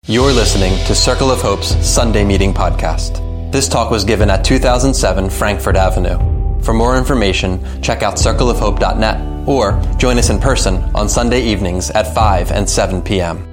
You're listening to Circle of Hope's Sunday Meeting Podcast. This talk was given at 2007 Frankfurt Avenue. For more information, check out circleofhope.net or join us in person on Sunday evenings at 5 and 7 p.m.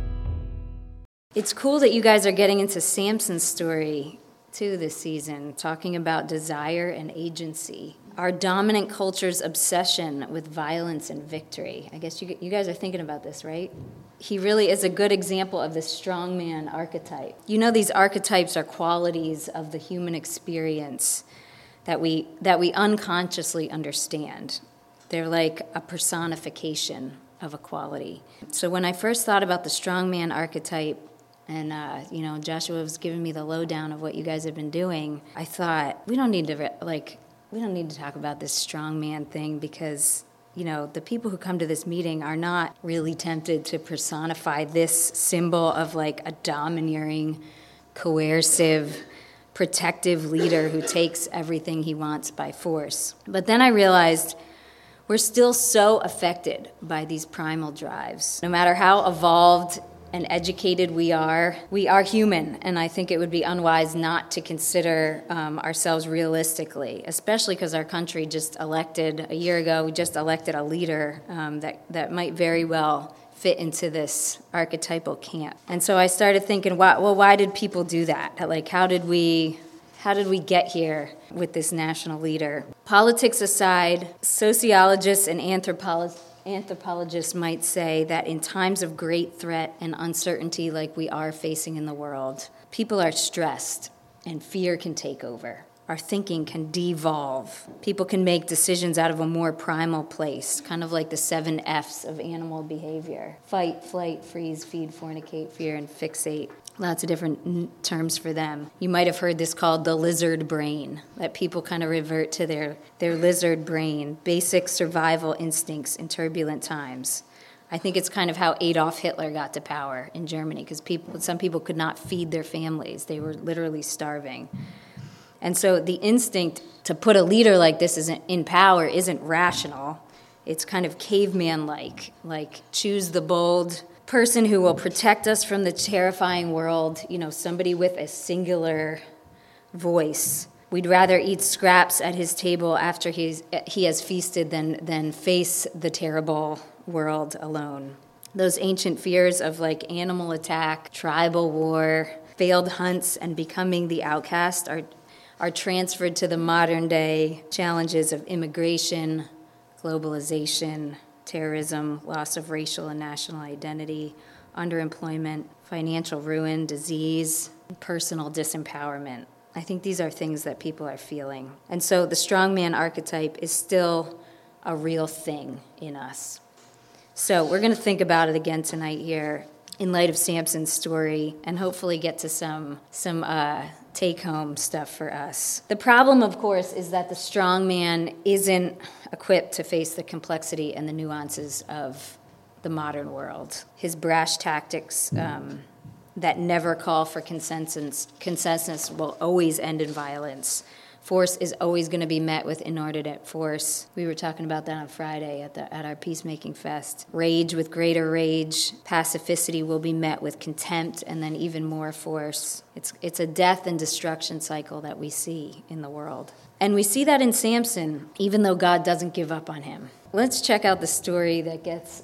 It's cool that you guys are getting into Samson's story too this season, talking about desire and agency. Our dominant culture's obsession with violence and victory. I guess you guys are thinking about this, right? He really is a good example of the strongman archetype. You know, these archetypes are qualities of the human experience that we unconsciously understand. They're like a personification of a quality. So when I first thought about the strongman archetype, and Joshua was giving me the lowdown of what you guys have been doing, I thought we don't need to talk about this strongman thing because, the people who come to this meeting are not really tempted to personify this symbol of like a domineering, coercive, protective leader who takes everything he wants by force. But then I realized we're still so affected by these primal drives. No matter how evolved and educated we are human, and I think it would be unwise not to consider ourselves realistically, especially because our country a year ago, we just elected a leader that might very well fit into this archetypal camp. And so I started thinking, why did people do that? Like, how did we get here with this national leader? Politics aside, sociologists and anthropologists might say that in times of great threat and uncertainty like we are facing in the world, people are stressed and fear can take over. Our thinking can devolve. People can make decisions out of a more primal place, kind of like the 7 F's of animal behavior. Fight, flight, freeze, feed, fornicate, fear, and fixate. Lots of different terms for them. You might have heard this called the lizard brain, that people kind of revert to their lizard brain, basic survival instincts in turbulent times. I think it's kind of how Adolf Hitler got to power in Germany, because some people could not feed their families. They were literally starving. And so the instinct to put a leader like this in power isn't rational. It's kind of caveman-like, like choose the bold person who will protect us from the terrifying world, somebody with a singular voice. We'd rather eat scraps at his table after he has feasted than face the terrible world alone. Those ancient fears of like animal attack, tribal war, failed hunts, and becoming the outcast are transferred to the modern day challenges of immigration, globalization, terrorism, loss of racial and national identity, underemployment, financial ruin, disease, personal disempowerment. I think these are things that people are feeling. And so the strongman archetype is still a real thing in us. So we're going to think about it again tonight here in light of Samson's story and hopefully get to some take-home stuff for us. The problem, of course, is that the strongman isn't equipped to face the complexity and the nuances of the modern world. His brash tactics that never call for consensus will always end in violence. Force is always going to be met with inordinate force. We were talking about that on Friday at our Peacemaking Fest. Rage with greater rage. Pacificity will be met with contempt and then even more force. It's a death and destruction cycle that we see in the world. And we see that in Samson, even though God doesn't give up on him. Let's check out the story that gets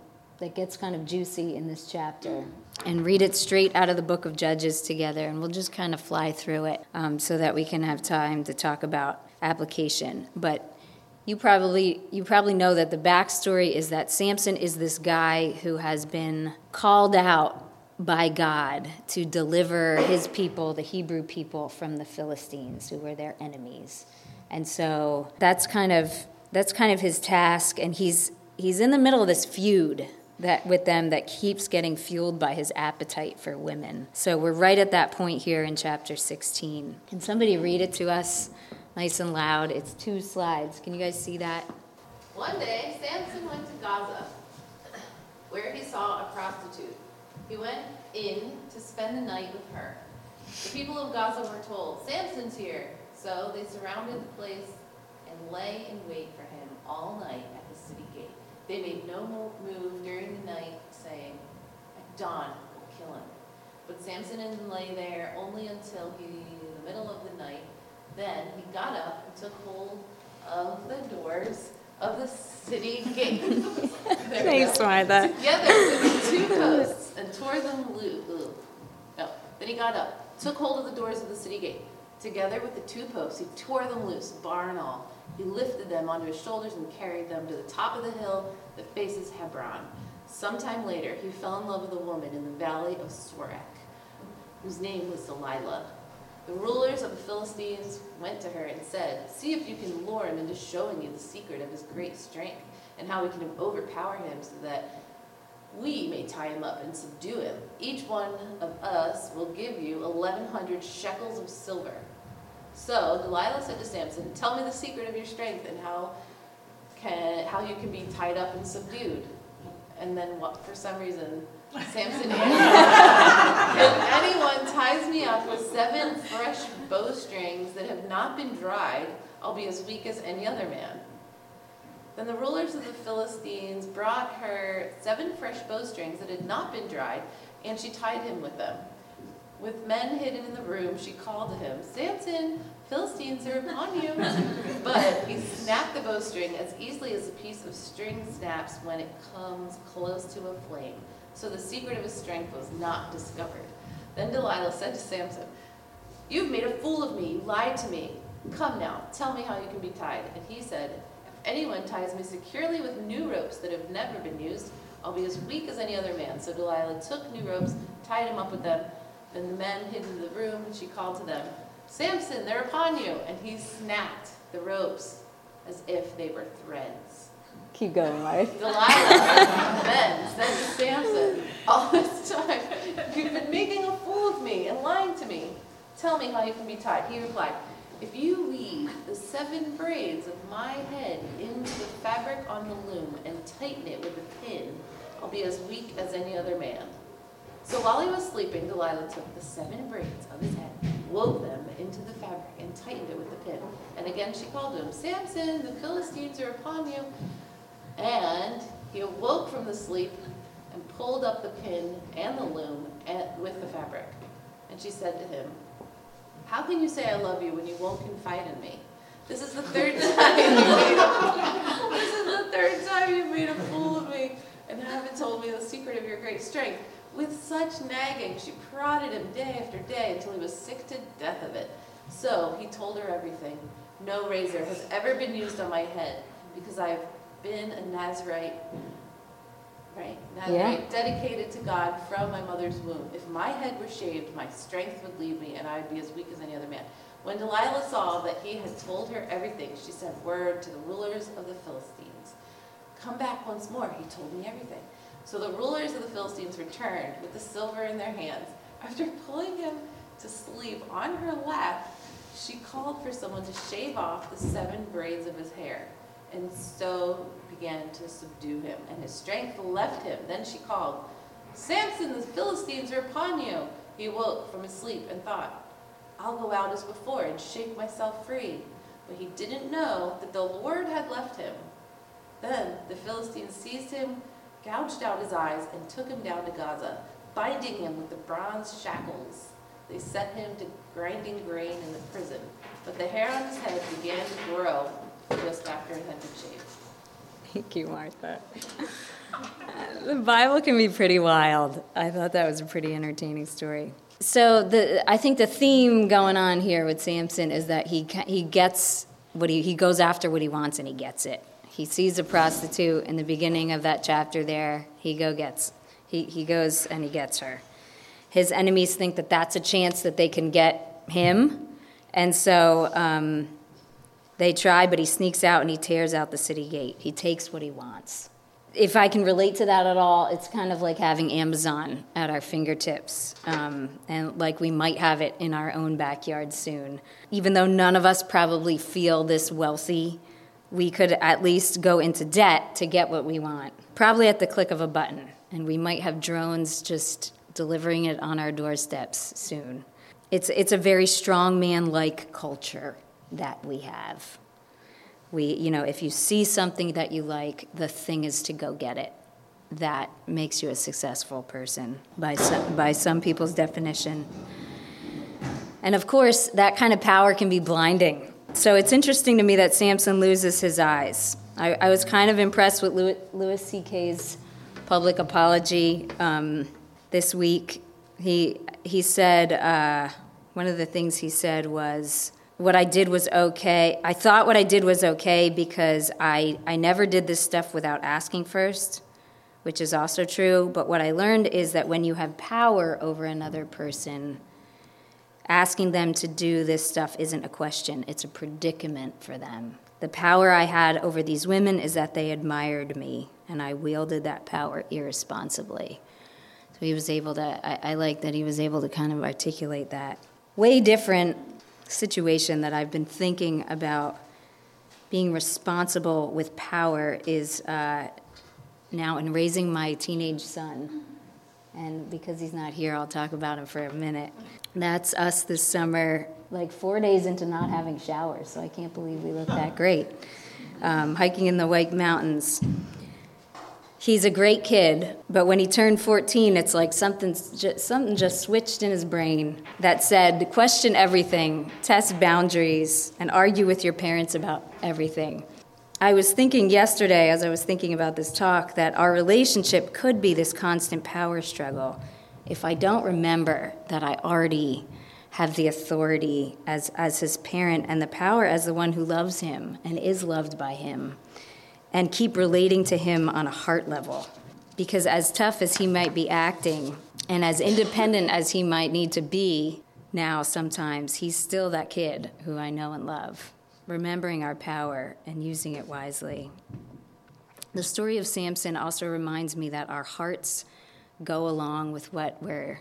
kind of juicy in this chapter and read it straight out of the book of Judges together, and we'll just kind of fly through it so that we can have time to talk about application. But you probably know that the backstory is that Samson is this guy who has been called out by God to deliver his people, the Hebrew people, from the Philistines, who were their enemies. And so that's kind of his task, and he's in the middle of this feud with them that keeps getting fueled by his appetite for women. So we're right at that point here in chapter 16. Can somebody read it to us nice and loud? It's 2 slides. Can you guys see that? One day, Samson went to Gaza, where he saw a prostitute. He went in to spend the night with her. The people of Gaza were told, "Samson's here." So they surrounded the place and lay in wait for him all night at the city gate. They made no move during the night, saying, "At dawn, we'll kill him." Samson lay there only until the middle of the night. Then he got up and took hold of the doors of the city gate. Thanks, Martha. Together with the 2 posts and tore them loose. No. Then he got up, took hold of the doors of the city gate. Together with the 2 posts, he tore them loose, bar and all. He lifted them onto his shoulders and carried them to the top of the hill that faces Hebron. Sometime later, he fell in love with a woman in the valley of Sorek, whose name was Delilah. The rulers of the Philistines went to her and said, "See if you can lure him into showing you the secret of his great strength and how we can overpower him so that we may tie him up and subdue him. Each one of us will give you 1,100 shekels of silver." So Delilah said to Samson, "Tell me the secret of your strength and how you can be tied up and subdued." And then for some reason, Samson answered, "If anyone ties me up with 7 fresh bowstrings that have not been dried, I'll be as weak as any other man." Then the rulers of the Philistines brought her 7 fresh bowstrings that had not been dried, and she tied him with them. With men hidden in the room, she called to him, "Samson, Philistines are upon you." But he snapped the bowstring as easily as a piece of string snaps when it comes close to a flame. So the secret of his strength was not discovered. Then Delilah said to Samson, "You've made a fool of me. You lied to me. Come now, tell me how you can be tied." And he said, "If anyone ties me securely with new ropes that have never been used, I'll be as weak as any other man." So Delilah took new ropes, tied him up with them. Then the men hid in the room, and she called to them, "Samson, they're upon you." And he snapped the ropes as if they were threads. Keep going, Mark. Delilah then said to Samson, "All this time you've been making a fool of me and lying to me. Tell me how you can be tied." He replied, "If you weave the 7 braids of my head into the fabric on the loom and tighten it with a pin, I'll be as weak as any other man." So while he was sleeping, Delilah took the 7 braids of his head, wove them into the fabric, and tightened it with the pin. And again she called to him, "Samson, the Philistines are upon you." And he awoke from the sleep and pulled up the pin and the loom with the fabric. And she said to him, "How can you say I love you when you won't confide in me? This is the 3rd time you've made a fool of me and haven't told me the secret of your great strength." With such nagging, she prodded him day after day until he was sick to death of it. So he told her everything. "No razor has ever been used on my head because I have been a Nazirite, dedicated to God from my mother's womb. If my head were shaved, my strength would leave me, and I would be as weak as any other man." When Delilah saw that he had told her everything, she sent word to the rulers of the Philistines. "Come back once more. He told me everything." So the rulers of the Philistines returned with the silver in their hands. After pulling him to sleep on her lap, she called for someone to shave off the 7 braids of his hair, and so began to subdue him, and his strength left him. Then she called, "Samson, the Philistines are upon you." He awoke from his sleep and thought, "I'll go out as before and shake myself free." But he didn't know that the Lord had left him. Then the Philistines seized him, gouged out his eyes, and took him down to Gaza, binding him with the bronze shackles. They set him to grinding grain in the prison, but the hair on his head began to grow just after it had been shaved. Thank you, Martha. The Bible can be pretty wild. I thought that was a pretty entertaining story. So I think the theme going on here with Samson is that he gets what he goes after what he wants, and he gets it. He sees a prostitute in the beginning of that chapter there. He goes and he gets her. His enemies think that that's a chance that they can get him. And so they try, but he sneaks out and he tears out the city gate. He takes what he wants. If I can relate to that at all, it's kind of like having Amazon at our fingertips. And like we might have it in our own backyard soon. Even though none of us probably feel this wealthy, we could at least go into debt to get what we want, probably at the click of a button, and we might have drones just delivering it on our doorsteps soon. It's a very strongman-like culture that we have. If you see something that you like, the thing is to go get it. that makes you a successful person by some people's definition. And of course, that kind of power can be blinding. So it's interesting to me that Samson loses his eyes. I was kind of impressed with Louis C.K.'s public apology this week. He said, one of the things he said was, what I did was okay. I thought what I did was okay because I never did this stuff without asking first, which is also true. But what I learned is that when you have power over another person, asking them to do this stuff isn't a question. It's a predicament for them. The power I had over these women is that they admired me, and I wielded that power irresponsibly. So he was able to, I like that he was able to kind of articulate that. Way different situation that I've been thinking about being responsible with power is now in raising my teenage son. And because he's not here, I'll talk about him for a minute. That's us this summer, like 4 days into not having showers, so I can't believe we look that great. Hiking in the White Mountains. He's a great kid, but when he turned 14, it's like something just switched in his brain that said, question everything, test boundaries, and argue with your parents about everything. I was thinking yesterday, as I was thinking about this talk, that our relationship could be this constant power struggle if I don't remember that I already have the authority as his parent and the power as the one who loves him and is loved by him, and keep relating to him on a heart level. Because as tough as he might be acting, and as independent as he might need to be now sometimes, he's still that kid who I know and love, remembering our power and using it wisely. The story of Samson also reminds me that our hearts go along with what we're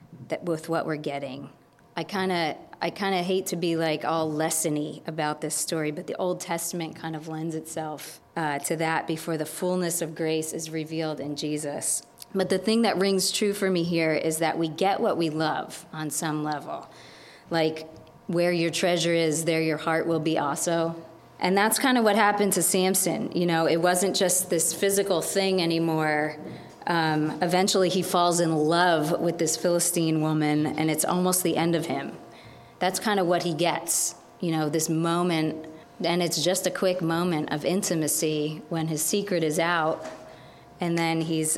getting. I kind of hate to be like all lesson-y about this story, but the Old Testament kind of lends itself to that before the fullness of grace is revealed in Jesus. But the thing that rings true for me here is that we get what we love on some level. Like, where your treasure is, there your heart will be also. And that's kind of what happened to Samson. You know, it wasn't just this physical thing anymore. Eventually he falls in love with this Philistine woman, and it's almost the end of him. That's kind of what he gets, you know, this moment, and it's just a quick moment of intimacy when his secret is out, and then he's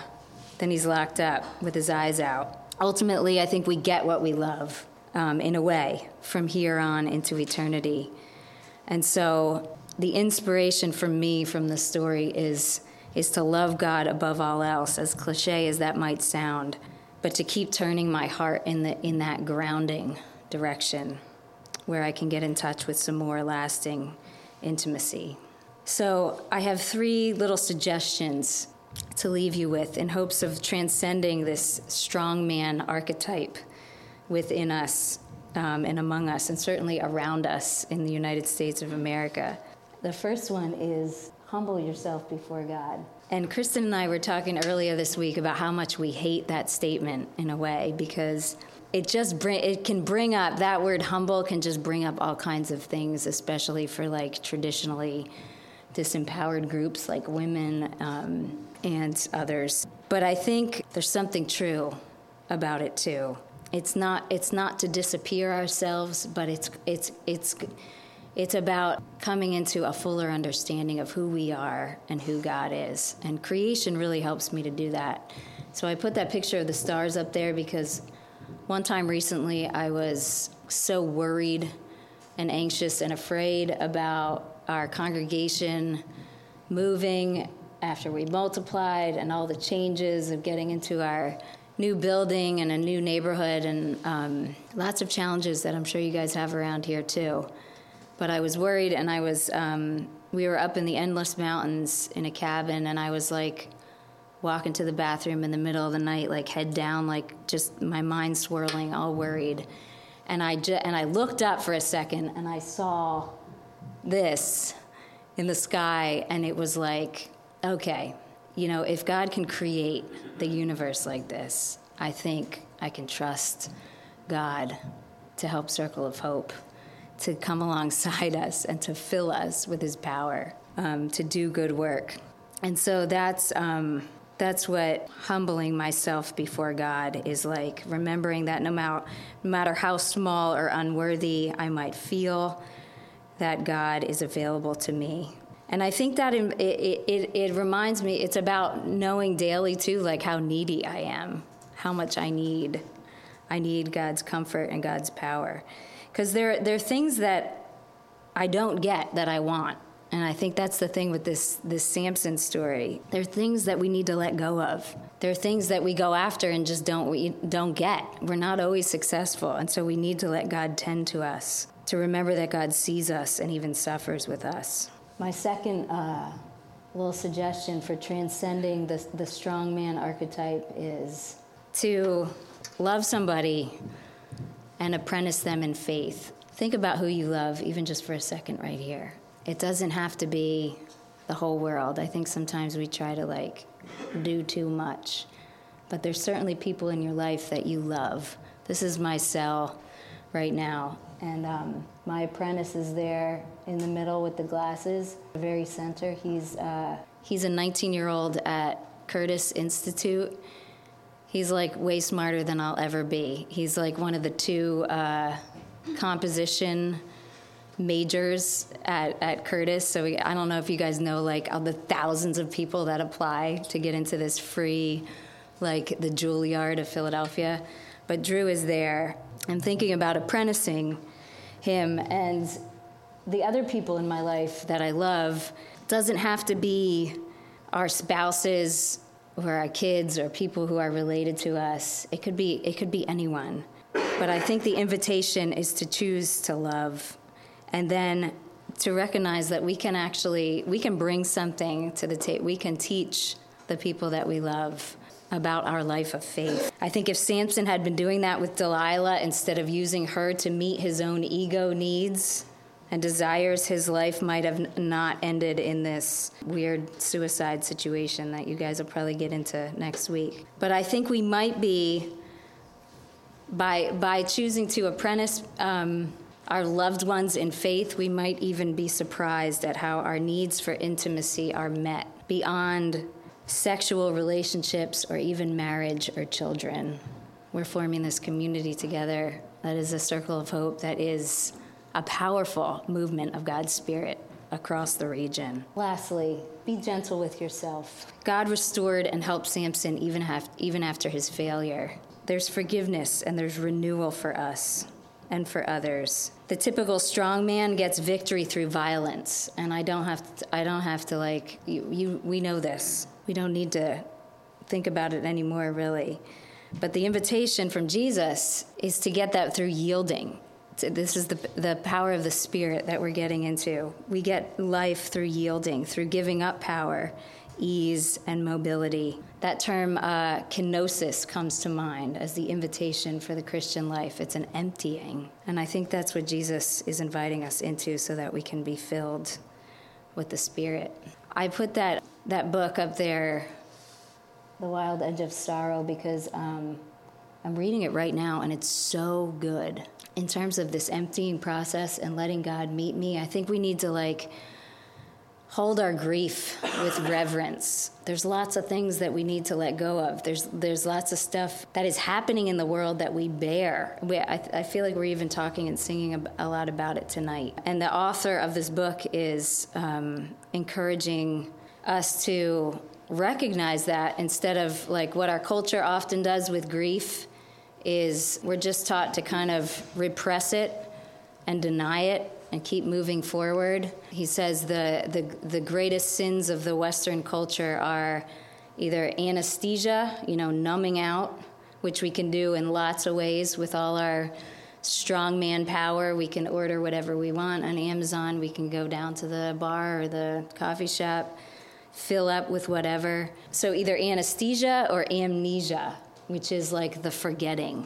locked up with his eyes out. Ultimately, I think we get what we love, in a way, from here on into eternity. And so the inspiration for me from the story is to love God above all else, as cliche as that might sound, but to keep turning my heart in that grounding direction where I can get in touch with some more lasting intimacy. So I have 3 little suggestions to leave you with in hopes of transcending this strong man archetype within us and among us, and certainly around us in the United States of America. The first one is humble yourself before God. And Kristen and I were talking earlier this week about how much we hate that statement in a way, because it can bring up, that word humble can just bring up all kinds of things, especially for like traditionally disempowered groups like women and others. But I think there's something true about it too. It's not to disappear ourselves, but it's about coming into a fuller understanding of who we are and who God is. And creation really helps me to do that. So I put that picture of the stars up there because one time recently I was so worried and anxious and afraid about our congregation moving after we multiplied and all the changes of getting into our new building and a new neighborhood and lots of challenges that I'm sure you guys have around here too. But I was worried, and we were up in the Endless Mountains in a cabin, and I was like walking to the bathroom in the middle of the night, like head down, like just my mind swirling, all worried. And I looked up for a second, and I saw this in the sky, and it was like, okay, you know, if God can create the universe like this, I think I can trust God to help Circle of Hope, to come alongside us and to fill us with his power to do good work. And so that's That's what humbling myself before God is like, remembering that no matter how small or unworthy I might feel, that God is available to me. And I think that it reminds me, it's about knowing daily too, like how needy I am, how much I need God's comfort and God's power. Because there are things that I don't get that I want. And I think that's the thing with this Samson story. There are things that we need to let go of. There are things that we go after and just don't get. We're not always successful. And so we need to let God tend to us, to remember that God sees us and even suffers with us. My second little suggestion for transcending the strong man archetype is to love somebody and apprentice them in faith. Think about who you love, even just for a second right here. It doesn't have to be the whole world. I think sometimes we try to do too much. But there's certainly people in your life that you love. This is my cell right now. And my apprentice is there in the middle with the glasses, the very center. He's a 19-year-old at Curtis Institute. He's way smarter than I'll ever be. He's one of the two composition majors at Curtis. So I don't know if you guys know all the thousands of people that apply to get into this free, the Juilliard of Philadelphia. But Drew is there. I'm thinking about apprenticing him, and the other people in my life that I love doesn't have to be our spouses or our kids or people who are related to us. It could be anyone. But I think the invitation is to choose to love, and then to recognize that we can bring something to the table. We can teach the people that we love about our life of faith. I think if Samson had been doing that with Delilah instead of using her to meet his own ego needs and desires, his life might have not ended in this weird suicide situation that you guys will probably get into next week. But I think we might be, by choosing to apprentice our loved ones in faith, we might even be surprised at how our needs for intimacy are met beyond sexual relationships or even marriage or children. We're forming this community together that is a circle of hope, that is a powerful movement of God's Spirit across the region. Lastly, be gentle with yourself. God restored and helped Samson even after his failure. There's forgiveness and there's renewal for us and for others. The typical strong man gets victory through violence, and I don't have to we know this. We don't need to think about it anymore, really. But the invitation from Jesus is to get that through yielding. This is the power of the Spirit that we're getting into. We get life through yielding, through giving up power, ease, and mobility. That term, kenosis, comes to mind as the invitation for the Christian life. It's an emptying. And I think that's what Jesus is inviting us into, so that we can be filled with the Spirit. I put that book up there, The Wild Edge of Sorrow, because I'm reading it right now, and it's so good. In terms of this emptying process and letting God meet me, I think we need to hold our grief with reverence. There's lots of things that we need to let go of. There's lots of stuff that is happening in the world that we bear. I feel like we're even talking and singing a lot about it tonight. And the author of this book is encouraging us to recognize that, instead of what our culture often does with grief, is we're just taught to kind of repress it and deny it and keep moving forward. He says the greatest sins of the Western culture are either anesthesia, numbing out, which we can do in lots of ways with all our strong man power. We can order whatever we want on Amazon. We can go down to the bar or the coffee shop, fill up with whatever. So either anesthesia or amnesia, which is the forgetting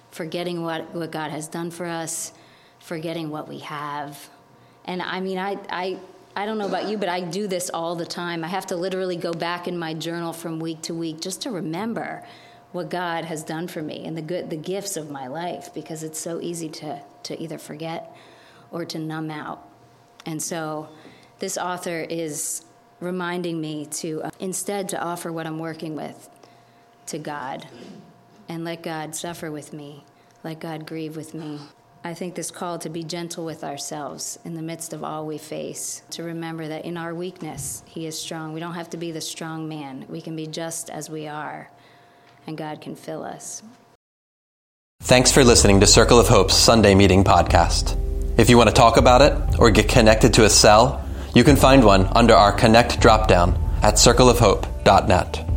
what God has done for us, forgetting what we have. And I mean, I don't know about you, but I do this all the time. I have to literally go back in my journal from week to week just to remember what God has done for me and the gifts of my life, because it's so easy to either forget or to numb out. And so this author is reminding me to instead to offer what I'm working with to God and let God suffer with me, let God grieve with me. I think this call to be gentle with ourselves in the midst of all we face, to remember that in our weakness, He is strong. We don't have to be the strong man. We can be just as we are, and God can fill us. Thanks for listening to Circle of Hope's Sunday Meeting Podcast. If you want to talk about it or get connected to a cell, you can find one under our Connect dropdown at circleofhope.net.